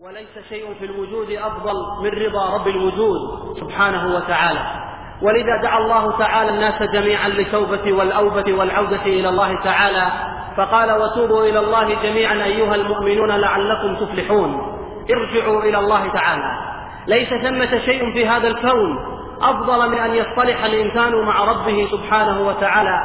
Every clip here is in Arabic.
وليس شيء في الوجود أفضل من رضا رب الوجود سبحانه وتعالى. ولذا دعا الله تعالى الناس جميعا للتوبة والأوبة والعودة إلى الله تعالى، فقال: وتوبوا إلى الله جميعا أيها المؤمنون لعلكم تفلحون. ارجعوا إلى الله تعالى. ليس ثمة شيء في هذا الكون أفضل من أن يصطلح الإنسان مع ربه سبحانه وتعالى،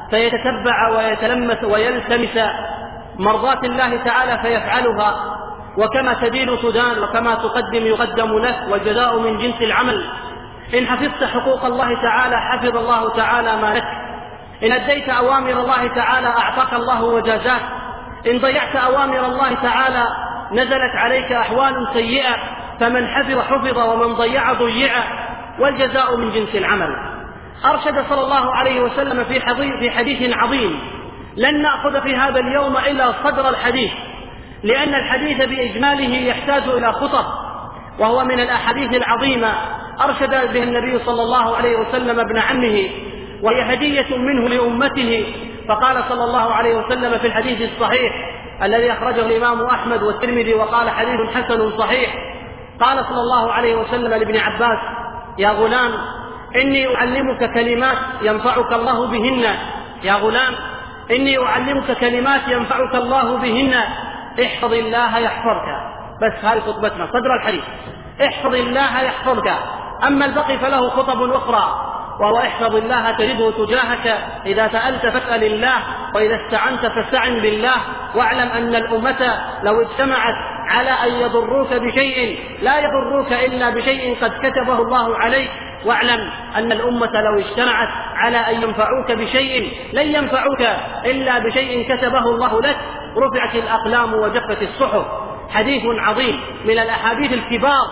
فيتتبع ويتلمس ويلتمس مرضات الله تعالى فيفعلها، وكما تدين تدان وكما تقدم يقدم لك، والجزاء من جنس العمل. إن حفظت حقوق الله تعالى حفظ الله تعالى ما لك، إن أديت أوامر الله تعالى أعطاك الله وجازاك، إن ضيعت أوامر الله تعالى نزلت عليك أحوال سيئة، فمن حفظ ومن ضيع ضيع، والجزاء من جنس العمل. أرشد صلى الله عليه وسلم في حديث عظيم لن نأخذ في هذا اليوم إلا صدر الحديث، لأن الحديث بإجماله يحتاج إلى خطب، وهو من الأحاديث العظيمة أرشد به النبي صلى الله عليه وسلم ابن عمه، وهي هدية منه لأمته. فقال صلى الله عليه وسلم في الحديث الصحيح الذي أخرجه الإمام أحمد والترمذي وقال حديث حسن صحيح، قال صلى الله عليه وسلم لابن عباس: يا غلام إني أعلمك كلمات ينفعك الله بهن، يا غلام إني أعلمك كلمات ينفعك الله بهن، احفظ الله يحفظك. بس هذه خطبتنا صدر الحديث، احفظ الله يحفظك. أما البقي فله خطب أخرى، وهو احفظ الله تجده تجاهك، إذا سألت فاسأل الله، وإذا استعنت فاستعن بالله. واعلم أن الأمة لو اجتمعت على أن يضروك بشيء لا يضروك إلا بشيء قد كتبه الله عليك، واعلم أن الأمة لو اجتمعت على أن ينفعوك بشيء لن ينفعوك إلا بشيء كتبه الله لك. رفعت الأقلام وجفت الصحف. حديث عظيم من الأحاديث الكبار،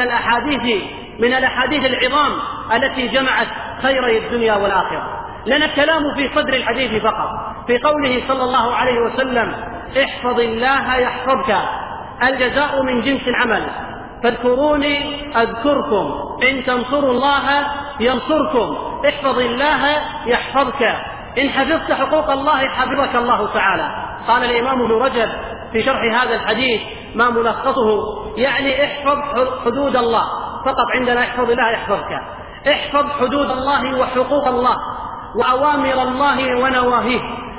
من الأحاديث العظام التي جمعت خيري الدنيا والآخرة. لنا الكلام في صدر الحديث فقط، في قوله صلى الله عليه وسلم: احفظ الله يحفظك. الجزاء من جنس العمل. فاذكروني أذكركم، إن تنصروا الله ينصركم، احفظ الله يحفظك. إن حفظت حقوق الله حفظك الله تعالى. قال الإمام ابن رجب في شرح هذا الحديث ما ملخصه، يعني احفظ حدود الله فقط. عندنا احفظ الله يحفظك، احفظ حدود الله وحقوق الله وأوامر الله ونواهيه،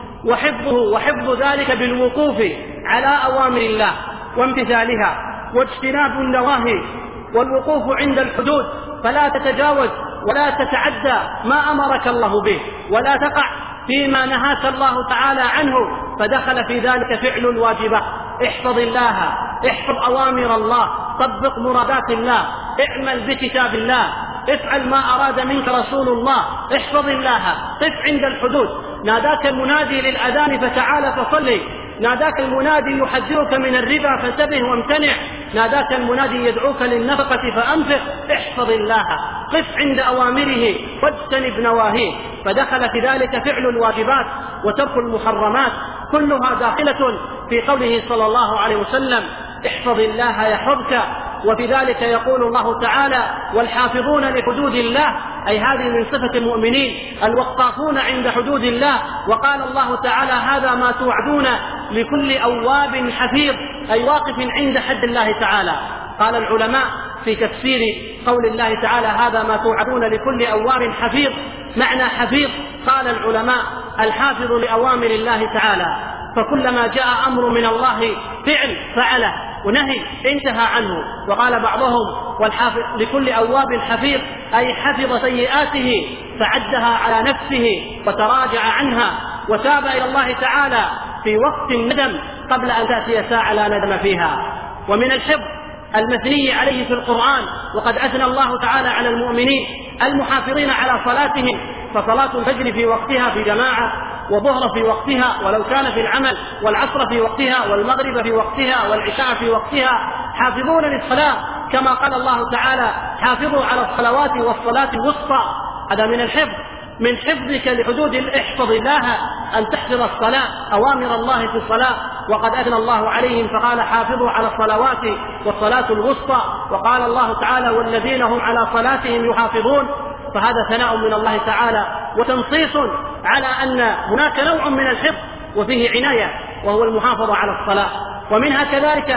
وحفظ ذلك بالوقوف على أوامر الله وامتثالها، واجتناب النواهي، والوقوف عند الحدود، فلا تتجاوز ولا تتعدى ما أمرك الله به، ولا تقع فيما نهاك الله تعالى عنه، فدخل في ذلك فعل الواجبات. احفظ الله، احفظ أوامر الله، طبق مرادات الله، اعمل بكتاب الله، افعل ما أراد منك رسول الله، احفظ الله، قف عند الحدود. ناداك المنادي للأذان فتعال فصلي، ناداك المنادي يحذرك من الربا فانتبه وامتنع، ناداك المنادي يدعوك للنفقة فأنفق. احفظ الله، قف عند أوامره واجتنب نواهيه، فدخل في ذلك فعل الواجبات وترك المحرمات، كلها داخلة في قوله صلى الله عليه وسلم: احفظ الله يحفظك. وفي ذلك يقول الله تعالى: والحافظون لحدود الله، أي هذه من صفة المؤمنين الوقافون عند حدود الله. وقال الله تعالى: هذا ما توعدون لكل أواب حفيظ، أي واقف عند حد الله تعالى. قال العلماء في تفسير قول الله تعالى: هذا ما توعدون لكل أواب حفيظ، معنى حفيظ قال العلماء الحافظ لأوامر الله تعالى، فكلما جاء أمر من الله فعله، ونهي انتهى عنه. وقال بعضهم: والحافظ لكل أواب حفيظ، أي حفظ سيئاته فعدها على نفسه وتراجع عنها وتاب إلى الله تعالى في وقت الندم قبل أن تأتي ساعة لا ندم فيها. ومن الحفظ المثني عليه في القرآن، وقد أثنى الله تعالى على المؤمنين المحافظين على صلاتهم، فصلاة الفجر في وقتها في جماعة، وظهر في وقتها ولو كان في العمل، والعصر في وقتها، والمغرب في وقتها، والعشاء في وقتها، حافظون للصلاة كما قال الله تعالى: حافظوا على الصلوات والصلاة الوسطى. هذا من الحفظ، من حفظك لحدود احفظ الله أن تحفظ الصلاة، أوامر الله في الصلاة، وقد أثنى الله عليهم فقال: حافظوا على الصلوات والصلاة الوسطى. وقال الله تعالى: والذين هم على صلاتهم يحافظون. فهذا ثناء من الله تعالى وتنصيص على أن هناك نوع من الحفظ وفيه عناية، وهو المحافظة على الصلاة. ومنها كذلك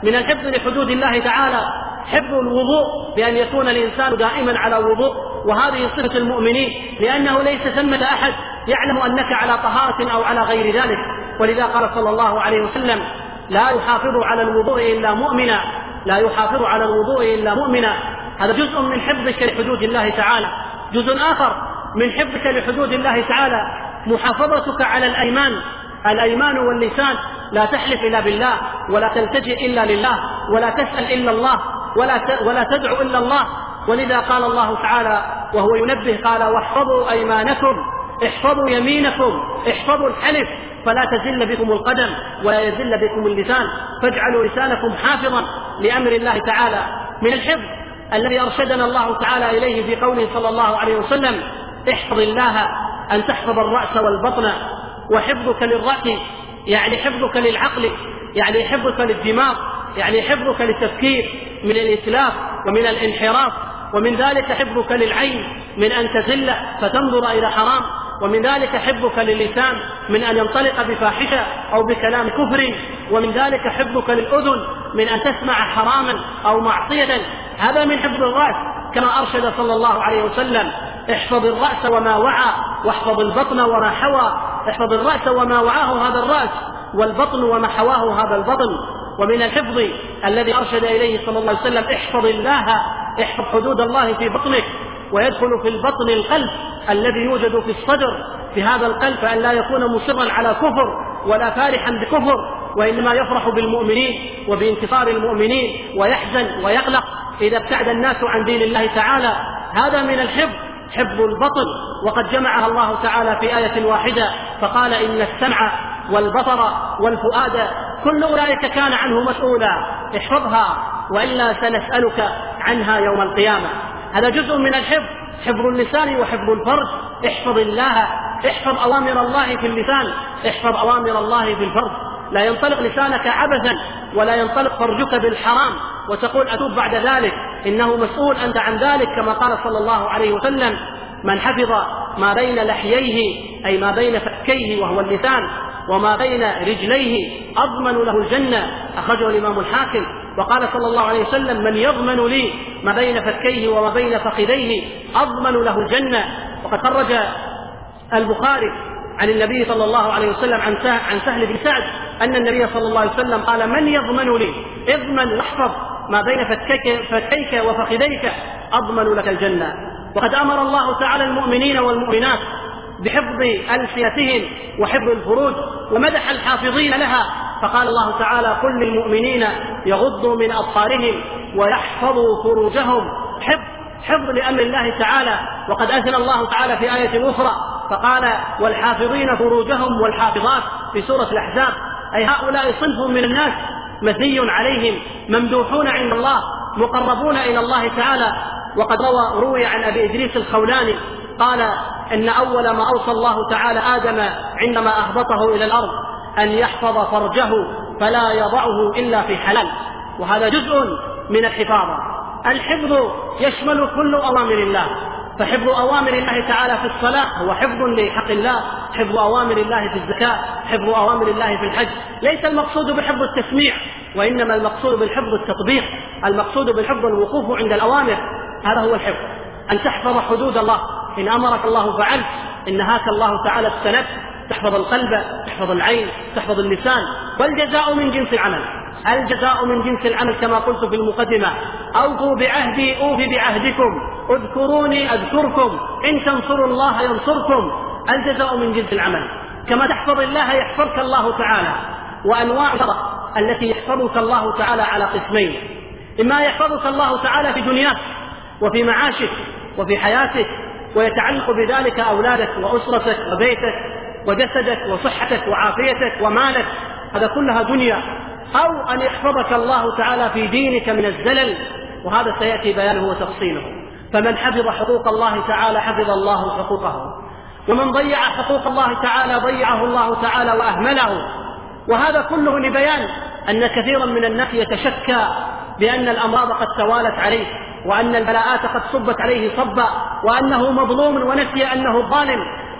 من الحفظ لحدود الله تعالى حفظ الوضوء، بأن يكون الإنسان دائما على وضوء، وهذه صفة المؤمنين، لأنه ليس ثمة أحد يعلم أنك على طهارة أو على غير ذلك. ولذا قال صلى الله عليه وسلم: لا يحافظ على الوضوء إلا مؤمنا، لا يحافظ على الوضوء إلا مؤمنا. هذا جزء من حفظك لحدود الله تعالى. جزء آخر من حفظك لحدود الله تعالى محافظتك على الأيمان واللسان، لا تحلف إلا بالله، ولا تلتجئ إلا لله، ولا تسأل إلا الله، ولا تدعو إلا الله. ولذا قال الله تعالى وهو ينبه قال: واحفظوا أيمانكم، احفظوا يمينكم، احفظوا الحلف، فلا تزل بكم القدم ولا يزل بكم اللسان، فاجعلوا لسانكم حافظا لأمر الله تعالى. من الحفظ الذي أرشدنا الله تعالى إليه في قوله صلى الله عليه وسلم: احفظ الله أن تحفظ الرأس والبطن. وحفظك للرأس يعني حفظك للعقل، يعني حفظك للدماغ، يعني حفظك للتفكير من الإتلاف ومن الانحراف. ومن ذلك حفظك للعين من أن تزل فتنظر إلى حرام. ومن ذلك حفظك للسان من أن ينطلق بفاحشة أو بكلام كفر. ومن ذلك حفظك للأذن من أن تسمع حراما أو معصية. هذا من حفظ الرأس، كما أرشد صلى الله عليه وسلم: احفظ الرأس وما وعى، واحفظ البطن وما حوى. احفظ الرأس وما وعاه هذا الرأس، والبطن وما حواه هذا البطن. ومن الحفظ الذي أرشد إليه صلى الله عليه وسلم: احفظ الله، احفظ حدود الله في بطنك. ويدخل في البطن القلب الذي يوجد في الصدر، في هذا القلب فأن لا يكون مصرا على كفر ولا فارحا بكفر، وإنما يفرح بالمؤمنين وبانتصار المؤمنين، ويحزن ويقلق إذا ابتعد الناس عن دين الله تعالى. هذا من الحفظ، حفظ البطن. وقد جمعها الله تعالى في آية واحدة فقال: إن السمع والبصر والفؤاد كل أولئك كان عنه مسؤولا. احفظها وإلا سنسألك عنها يوم القيامة. هذا جزء من الحفظ، حفظ اللسان وحفظ الفرج. احفظ الله، احفظ أوامر الله في اللسان، احفظ أوامر الله في الفرج. لا ينطلق لسانك عبثا، ولا ينطلق فرجك بالحرام وتقول أتوب بعد ذلك، إنه مسؤول أنت عن ذلك، كما قال صلى الله عليه وسلم: من حفظ ما بين لحييه أي ما بين فكيه وهو اللسان وما بين رجليه أضمن له الجنة. أخرجه الإمام الحاكم. وقال صلى الله عليه وسلم: من يضمن لي ما بين فكيه وما بين فخذيه أضمن له الجنة. وقد خرج البخاري عن النبي صلى الله عليه وسلم عن سهل بن سعد أن النبي صلى الله عليه وسلم قال: من يضمن لي، اضمن واحفظ ما بين فكيك وفخذيك أضمن لك الجنة. وقد أمر الله تعالى المؤمنين والمؤمنات بحفظ ألسنتهم وحفظ الفروج، ومدح الحافظين لها، فقال الله تعالى: قل للمؤمنين يغضوا من أبصارهم ويحفظوا فروجهم. حفظ لأمر الله تعالى. وقد أثنى الله تعالى في آية أخرى فقال: والحافظين فروجهم والحافظات في سورة الأحزاب، أي هؤلاء صنف من الناس مثني عليهم، ممدوحون عند الله، مقربون إلى الله تعالى. وقد روي عن أبي إدريس الخولاني قال: إن أول ما أوصى الله تعالى آدم عندما أهبطه إلى الأرض أن يحفظ فرجه فلا يضعه إلا في حلال. وهذا جزء من الحفاظة. الحفظ يشمل كل أوامر الله، فحفظ أوامر الله تعالى في الصلاة هو حفظ لحق الله، حفظ أوامر الله في الزكاة، حفظ أوامر الله في الحج. ليس المقصود بحفظ التسميع، وإنما المقصود بالحفظ التطبيق، المقصود بالحفظ الوقوف عند الأوامر. هذا هو الحفظ، أن تحفظ حدود الله. إن أمرك الله فعلت، إن نهاك الله تعالى اجتنبت. تحفظ القلب، تحفظ العين، تحفظ اللسان. والجزاء من جنس العمل، الجزاء من جنس العمل كما قلت في المقدمة: أوفوا بعهدي أوف بعهدكم، اذكروني أذكركم، إن تنصروا الله ينصركم. الجزاء من جنس العمل. كما تحفظ الله يحفظك الله تعالى. وأنواع التي يحفظك الله تعالى على قسمين: إما يحفظك الله تعالى في دنياك وفي معاشك وفي حياتك، ويتعلق بذلك أولادك وأسرتك وبيتك وجسدك وصحتك وعافيتك ومالك، هذا كلها دنيا. أو أن يحفظك الله تعالى في دينك من الزلل، وهذا سيأتي بيانه وتفصيله. فمن حفظ حقوق الله تعالى حفظ الله حقوقه، ومن ضيع حقوق الله تعالى ضيعه الله تعالى وأهمله. وهذا كله لبيان أن كثيرا من الناس يتشكى بأن الأمراض قد توالت عليه، وأن البلاءات قد صبت عليه صبا، وأنه مظلوم ونسي أنه ظالم،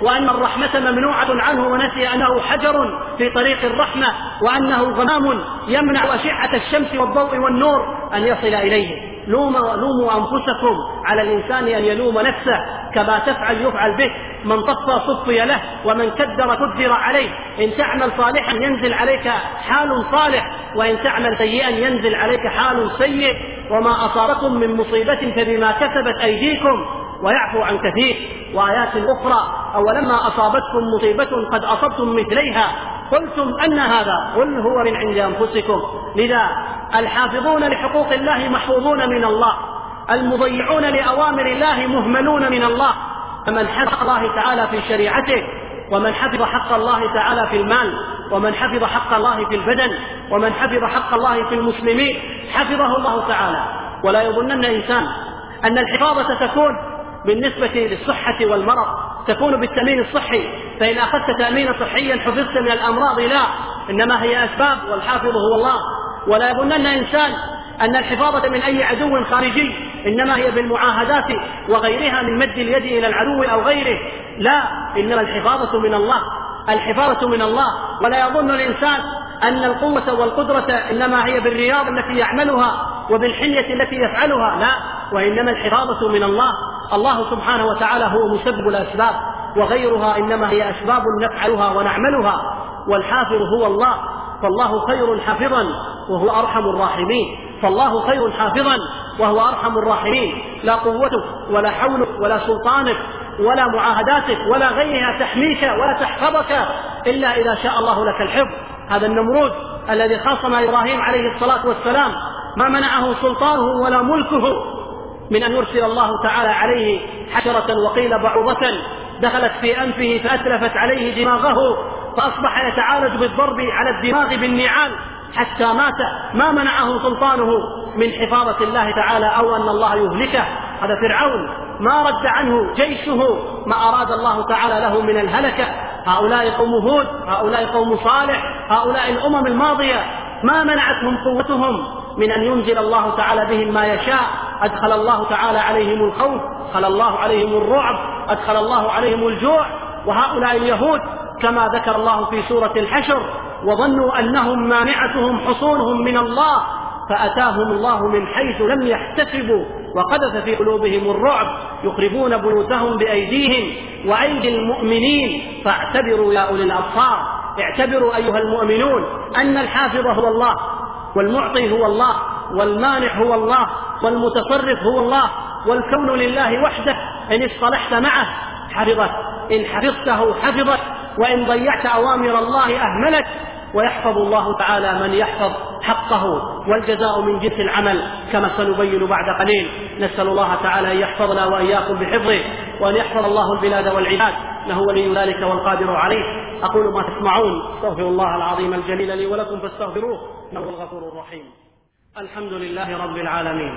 وأن الرحمة ممنوعة عنه ونسي أنه حجر في طريق الرحمة، وأنه غمام يمنع أشعة الشمس والضوء والنور أن يصل إليه. لوموا أنفسكم، على الإنسان أن يلوم نفسه، كما تفعل يفعل به، من طفى صفي له، ومن كدر كدر عليه. إن تعمل صالحا ينزل عليك حال صالح، وإن تعمل سيئا ينزل عليك حال سيء. وما أصابكم من مصيبة فبما كسبت أيديكم ويعفو عن كثير. وآيات أخرى: أولما أصابتكم مصيبة قد أصبتم مثليها قلتم أن هذا، قل هو من عند أنفسكم. لذا الحافظون لحقوق الله محفوظون من الله، المضيعون لأوامر الله مهملون من الله. فمن حفظ الله تعالى في شريعته، ومن حفظ حق الله تعالى في المال، ومن حفظ حق الله في البدن، ومن حفظ حق الله في المسلمين، حفظه الله تعالى. ولا يظنن إنسان أن الحفاظة تكون بالنسبة للصحة والمرض، تكون بالتأمين الصحي، فإن أخذت تأمينا صحيا حفظت من الأمراض، لا، إنما هي أسباب، والحافظ هو الله. ولا يظنن إنسان أن الحفاظة من أي عدو خارجي، إنما هي بالمعاهدات وغيرها من مد اليد إلى العدو أو غيره، لا، إنما الحفاظة من الله، الحفاظة من الله. ولا يظن الإنسان أن القوة والقدرة إنما هي بالرياض التي يعملها وبالحلية التي يفعلها، لا، وإنما الحفاظة من الله. الله سبحانه وتعالى هو مسبب الأسباب، وغيرها إنما هي أسباب نفعلها ونعملها، والحافظ هو الله. فالله خير حافظا وهو أرحم الراحمين، فالله خير حافظا وهو أرحم الراحمين. لا قوتك ولا حولك ولا سلطانك ولا معاهداتك ولا غيرها تحميك ولا تحفظك إلا إذا شاء الله لك الحفظ. هذا النمرود الذي خاصم إبراهيم عليه الصلاة والسلام ما منعه سلطانه ولا ملكه من أن يرسل الله تعالى عليه حشرة وقيل بعوضة دخلت في أنفه فأتلفت عليه دماغه، فأصبح يتعالج بالضرب على الدماغ بالنعال حتى مات. ما منعه سلطانه من حفاظة الله تعالى أو أن الله يهلكه. هذا فرعون ما رد عنه جيشه ما أراد الله تعالى له من الهلكة. هؤلاء قوم هود، هؤلاء قوم صالح، هؤلاء الأمم الماضية ما منعتهم قوتهم من أن ينزل الله تعالى بهم ما يشاء. أدخل الله تعالى عليهم الخوف، أدخل الله عليهم الرعب، أدخل الله عليهم الجوع. وهؤلاء اليهود كما ذكر الله في سورة الحشر: وظنوا أنهم مانعتهم حصونهم من الله فأتاهم الله من حيث لم يحتسبوا وقذف في قلوبهم الرعب يخربون بيوتهم بأيديهم وأيدي المؤمنين فاعتبروا يا أولي الأبصار. اعتبروا أيها المؤمنون أن الحافظ هو الله، والمعطي هو الله، والمانع هو الله، والمتصرف هو الله، والكون لله وحده. إن اصطلحت معه حفظك، إن حفظته حفظك، وإن ضيعت أوامر الله أهملك. ويحفظ الله تعالى من يحفظ حقه، والجزاء من جنس العمل كما سنبين بعد قليل. نسأل الله تعالى أن يحفظنا وإياكم بحفظه، وأن يحفظ الله البلاد والعباد، إنه ولي ذلك والقادر عليه. أقول ما تسمعون، استغفر الله العظيم الجليل لي ولكم فاستغفروه إنه هو الغفور الرحيم. الحمد لله رب العالمين،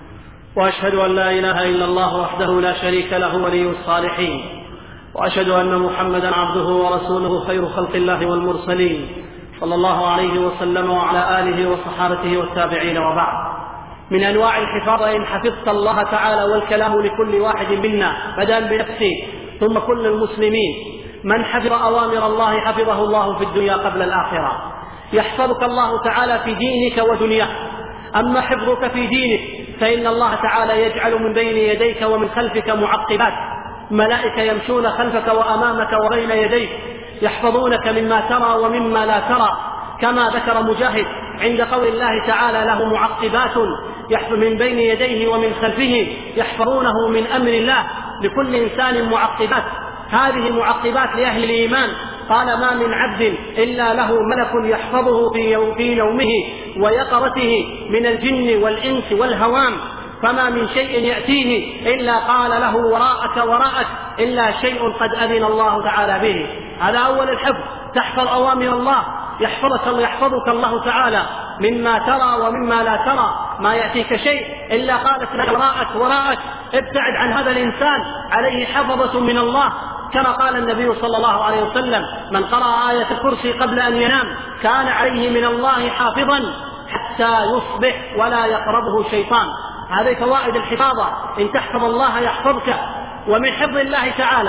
وأشهد أن لا إله إلا الله وحده لا شريك له ولي الصالحين، وأشهد أن محمدا عبده ورسوله خير خلق الله والمرسلين، صلى الله عليه وسلم وعلى آله وصحابته والتابعين. وبعد، من أنواع الحفاظة إن حفظت الله تعالى، والكلام لكل واحد منا بدأ بنفسه ثم كل المسلمين. من حفظ أوامر الله حفظه الله في الدنيا قبل الآخرة. يحفظك الله تعالى في دينك ودنياك. أما حفظك في دينك فإن الله تعالى يجعل من بين يديك ومن خلفك معقبات، ملائكة يمشون خلفك وأمامك وبين يديك يحفظونك مما ترى ومما لا ترى، كما ذكر مجاهد عند قول الله تعالى: له معقبات من بين يديه ومن خلفه يحفظونه من أمر الله. لكل إنسان معقبات، هذه المعقبات لأهل الإيمان. قال: ما من عبد إلا له ملك يحفظه في نومه ويقظته من الجن والإنس والهوام، فما من شيء يأتيه إلا قال له وراءك وراءك إلا شيء قد أذن الله تعالى به. هذا أول الحفظ، تحفظ أوامر الله، يحفظك الله تعالى مما ترى ومما لا ترى. ما يأتيك شيء إلا قالت لك وراءك وراءك، ابتعد عن هذا الإنسان، عليه حفظة من الله. كما قال النبي صلى الله عليه وسلم: من قرأ آية الكرسي قبل أن ينام كان عليه من الله حافظا حتى يصبح ولا يقربه شيطان. هذه فوائد الحفاظة، إن تحفظ الله يحفظك. ومن حفظ الله تعالى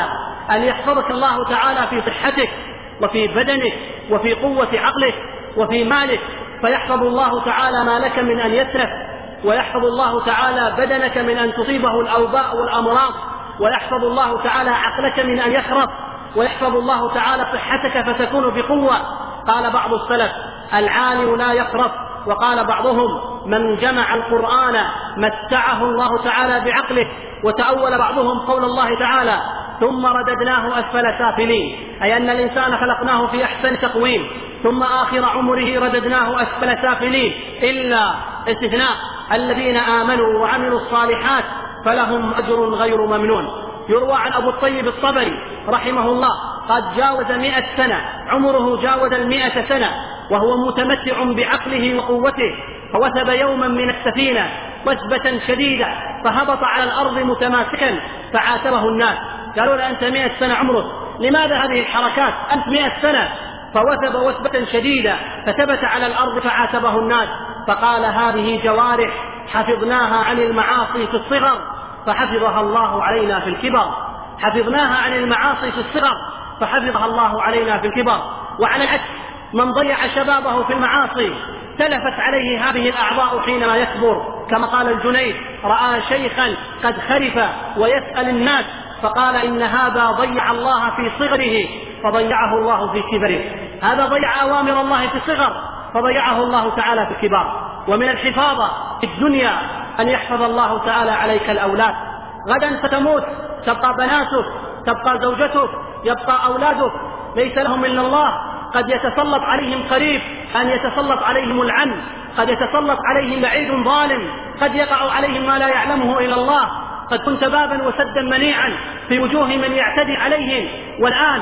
أن يحفظك الله تعالى في صحتك وفي بدنك وفي قوة عقلك وفي مالك، فيحفظ الله تعالى مالك من أن يتلف، ويحفظ الله تعالى بدنك من أن تصيبه الأوباء والأمراض، ويحفظ الله تعالى عقلك من أن يخرف، ويحفظ الله تعالى صحتك فتكون بقوة. قال بعض السلف: العالم لا يخرف. وقال بعضهم: من جمع القرآن متعه الله تعالى بعقله. وتأول بعضهم قول الله تعالى: ثم رددناه أسفل سافلين، أي أن الإنسان خلقناه في أحسن تقويم، ثم آخر عمره رددناه أسفل سافلين، إلا استثناء الذين آمنوا وعملوا الصالحات فلهم أجر غير ممنون. يروى عن أبو الطيب الطبري رحمه الله قد جاوز 100 سنة، عمره جاوز 100 سنة وهو متمتع بعقله وقوته، فوثب يوما من السفينة وثبة شديدة فهبط على الأرض متماسكا، فعاتبه الناس، قالوا له: أنت 100 سنة عمرك، لماذا هذه الحركات؟ أنت 100 سنة. فوثب وثبة شديدة فثبت على الأرض فعاتبه الناس، فقال: هذه جوارح حفظناها عن المعاصي في الصغر فحفظها الله علينا في الكبر. حفظناها عن المعاصي في الصغر فحفظها الله علينا في الكبر. وعلى العكس، من ضيع شبابه في المعاصي تلفت عليه هذه الأعضاء حينما يكبر، كما قال الجنيد: رأى شيخا قد خرف ويسأل الناس فقال: إن هذا ضيع الله في صغره فضيعه الله في كبره. هذا ضيع أوامر الله في الصغر فضيعه الله تعالى في الكبار. ومن الحفاظة في الدنيا أن يحفظ الله تعالى عليك الأولاد. غدا ستموت، تبقى بناتك، تبقى زوجتك، يبقى أولادك، ليس لهم إلا الله. قد يتسلط عليهم قريب، أن يتسلط عليهم العم، قد يتسلط عليهم لعين ظالم، قد يقع عليهم ما لا يعلمه إلا الله. قد كنت بابا وسدا منيعا في وجوه من يعتدي عليهم، والآن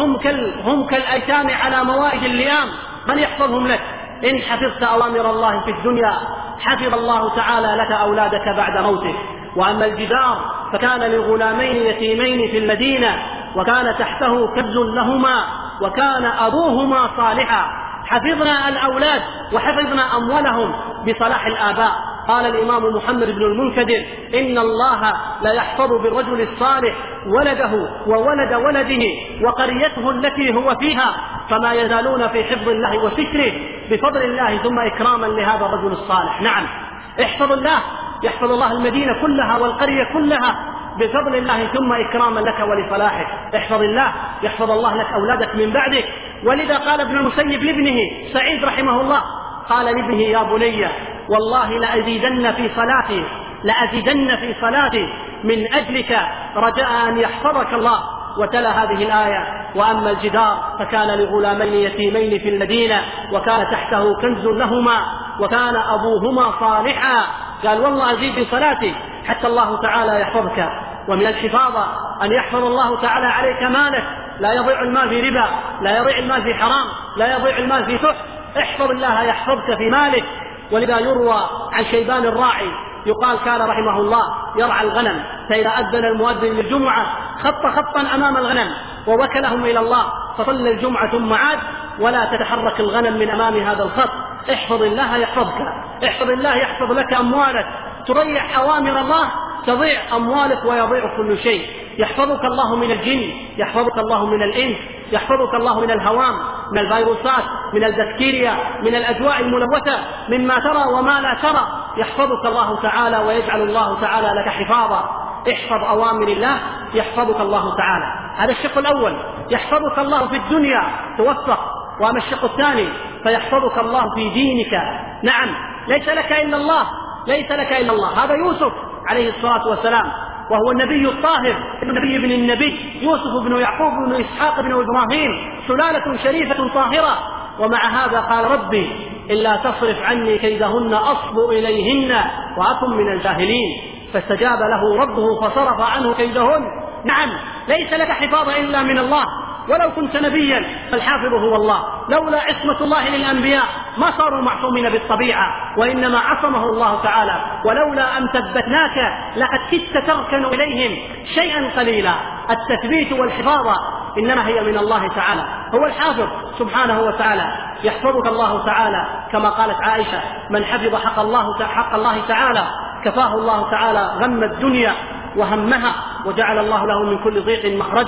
هم كالأيتام على موائد اللئام. من يحفظهم لك؟ إن حفظت أوامر الله في الدنيا حفظ الله تعالى لك أولادك بعد موتك. وأما الجدار فكان لغلامين يتيمين في المدينة وكان تحته كنز لهما وكان أبوهما صالحا. حفظنا الأولاد وحفظنا أموالهم بصلاح الآباء. قال الإمام محمد بن المنكدر: إن الله لا يحفظ بالرجل الصالح ولده وولد ولده وقريته التي هو فيها، فما يزالون في حفظ الله وستره بفضل الله ثم إكراما لهذا الرجل الصالح. نعم، احفظ الله يحفظ الله المدينة كلها والقرية كلها بفضل الله ثم إكراما لك ولصلاحك. احفظ الله يحفظ الله لك أولادك من بعدك. ولذا قال ابن المسيب لابنه سعيد رحمه الله، قال لابنه: يا بني والله لأزيدن في صلاتي من أجلك رجاء أن يحفظك الله. وتلا هذه الآية: وأما الجدار فكان لغلامين يتيمين في المدينة وكان تحته كنز لهما وكان أبوهما صالحا. قال: والله أزيد في صلاتي حتى الله تعالى يحفظك. ومن الحفاظة أن يحفظ الله تعالى عليك مالك، لا يضيع المال في ربا، لا يضيع المال في حرام، لا يضيع المال في سحت. احفظ الله يحفظك في مالك. ولذا يروى عن شيبان الراعي يقال: كان رحمه الله يرعى الغنم، فإذا أذن المؤذن للجمعة خط خطا أمام الغنم ووكلهم إلى الله، فصلى الجمعة ثم عاد، ولا تتحرك الغنم من أمام هذا الخط. احفظ الله يحفظك، احفظ الله يحفظ لك أموالك. تضيع أوامر الله تضيع أموالك ويضيع كل شيء. يحفظك الله من الجن، يحفظك الله من الإنس، يحفظك الله من الهوام، من الفيروسات، من البكتيريا، من الأجواء الملوثة، مما ترى وما لا ترى. يحفظك الله تعالى ويجعل الله تعالى لك حفاظا. احفظ أوامر الله يحفظك الله تعالى. هذا الشق الأول، يحفظك الله في الدنيا توفق. وأما الشق الثاني فيحفظك الله في دينك. نعم، ليس لك إلا الله، ليس لك إلا الله. هذا يوسف عليه الصلاة والسلام، وهو النبي الطاهر، النبي بن النبي، يوسف بن يعقوب بن إسحاق بن إبراهيم، سلالة شريفة طاهرة. ومع هذا قال: ربي إلا تصرف عني كيدهن أصب إليهن وأكن من الجاهلين. فاستجاب له ربه فصرف عنه كيدهن. نعم، ليس لك حفاظ إلا من الله. ولو كنت نبيا فالحافظ هو الله. لولا عصمة الله للأنبياء ما صاروا معصومين بالطبيعة، وإنما عصمه الله تعالى. ولولا أن ثبتناك لقد كدت تركن إليهم شيئا قليلا. التثبيت والحفاظة إنما هي من الله تعالى، هو الحافظ سبحانه وتعالى. يحفظك الله تعالى كما قالت عائشة: من حفظ حق الله تعالى كفاه الله تعالى غم الدنيا وهمها، وجعل الله له من كل ضيق مخرجا.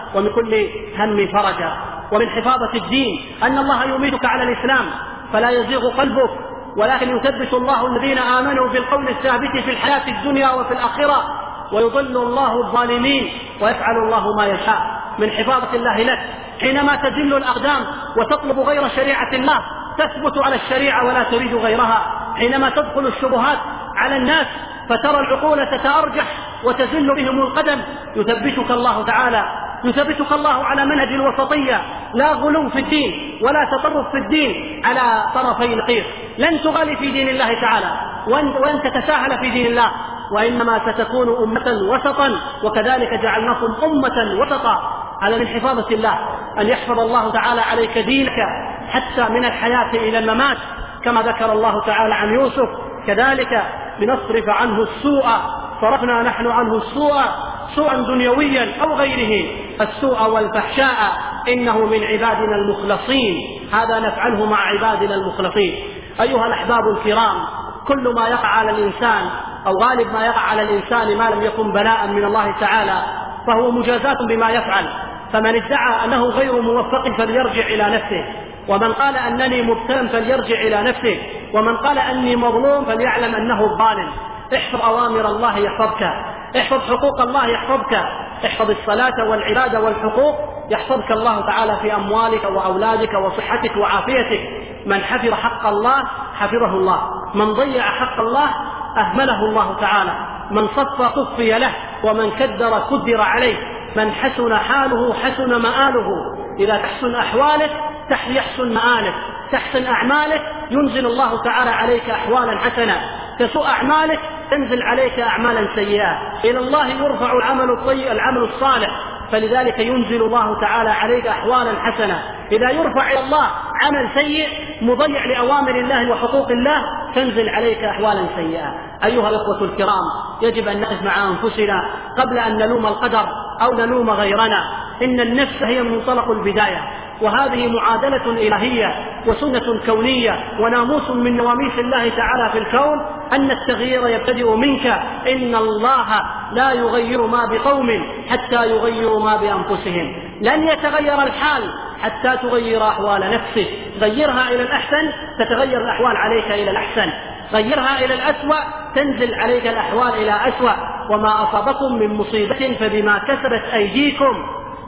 ومن كل هم فرجا. ومن حفاظة الدين أن الله يميتك على الإسلام فلا يزيغ قلبك، ولكن يثبت الله الذين آمنوا بالقول الثابت في الحياة الدنيا وفي الآخرة، ويضل الله الظالمين ويفعل الله ما يشاء. من حفاظة الله لك حينما تزل الأقدام وتطلب غير شريعة الله تثبت على الشريعة ولا تريد غيرها. حينما تدخل الشبهات على الناس فترى العقول تتأرجح وتزل بهم القدم يثبتك الله تعالى، يثبتك الله على منهج الوسطية، لا غلو في الدين ولا تطرف في الدين على طرفي القير. لن تغالي في دين الله تعالى وأن تتساهل في دين الله، وإنما ستكون أمة وسطا، وكذلك جعلناكم أمة وسطا. على من حفاظة الله أن يحفظ الله تعالى عليك دينك حتى من الحياة إلى الممات، كما ذكر الله تعالى عن يوسف. كذلك لنصرف عنه السوء، صرفنا نحن عنه السوء، سوءا دنيويا أو غيره، السوء والفحشاء، إنه من عبادنا المخلصين. هذا نفعله مع عبادنا المخلصين. أيها الأحباب الكرام، كل ما يقع على الإنسان أو غالب ما يقع على الإنسان ما لم يكن بلاء من الله تعالى فهو مجازات بما يفعل. فمن ادعى أنه غير موفق فليرجع إلى نفسه، ومن قال أنني مبتلى فليرجع إلى نفسه، ومن قال أني مظلوم فليعلم أنه ظالم. احفظ أوامر الله يحفظك، احفظ حقوق الله يحفظك، احفظ الصلاة والعبادة والحقوق يحفظك الله تعالى في أموالك وأولادك وصحتك وعافيتك. من حفظ حق الله حفظه الله، من ضيع حق الله أهمله الله تعالى، من صف صفي له، ومن كدر كدر عليه، من حسن حاله حسن مآله. إذا تحسن أحوالك يحسن مآلك، تحسن أعمالك ينزل الله تعالى عليك أحوالا حسنة، تسوء أعمالك تنزل عليك أعمالا سيئة. إلى الله يرفع العمل الطيب العمل الصالح، فلذلك ينزل الله تعالى عليك أحوالا حسنة. إذا يرفع إلى الله عمل سيء مضيع لأوامر الله وحقوق الله تنزل عليك أحوالا سيئة. أيها الأخوة الكرام، يجب أن نقف مع أنفسنا قبل أن نلوم القدر أو نلوم غيرنا. إن النفس هي منطلق البداية، وهذه معادلة إلهية وسنة كونية وناموس من نواميس الله تعالى في الكون، أن التغيير يبتدئ منك. إن الله لا يغير ما بقوم حتى يغيروا ما بأنفسهم. لن يتغير الحال حتى تغير أحوال نفسك. غيرها إلى الأحسن تتغير الأحوال عليك إلى الأحسن، غيرها إلى الأسوأ تنزل عليك الأحوال إلى أسوأ. وما أصابكم من مصيبة فبما كسبت أيديكم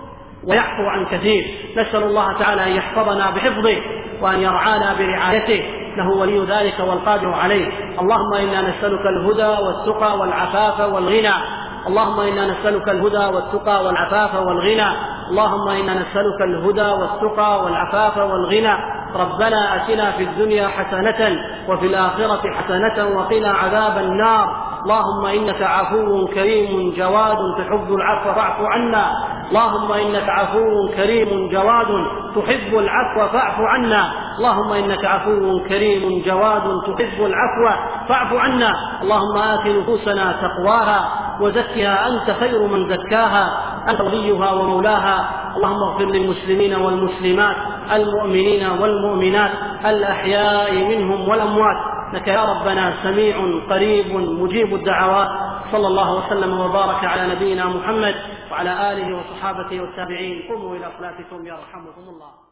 ويعفو عن كثير. نسأل الله تعالى أن يحفظنا بحفظه وأن يرعانا برعايته، إنه ولي ذلك والقادر عليه. اللهم إنا نسألك الهدى والتقى والعفاف والغنى، اللهم إنا نسألك الهدى والتقى والعفاف والغنى، اللهم إنا نسألك الهدى والتقى والعفاف والغنى. ربنا آتنا في الدنيا حسنة وفي الآخرة حسنة وقنا عذاب النار. اللهم إنك عفو كريم جواد تحب العفو فاعف عنا، اللهم إنك عفو كريم جواد تحب العفو فاعف عنا، اللهم إنك عفو كريم جواد تحب العفو فاعف عنا. اللهم آت نفوسنا تقواها وزكها أنت خير من زكاها، أنت وليها ومولاها. اللهم اغفر للمسلمين والمسلمات، المؤمنين والمؤمنات، الأحياء منهم والأموات، إنك يا ربنا سميع قريب مجيب الدعوات. صلى الله وسلم وبارك على نبينا محمد وعلى آله وصحابته والتابعين. قوموا إلى صلاتكم يرحمكم الله.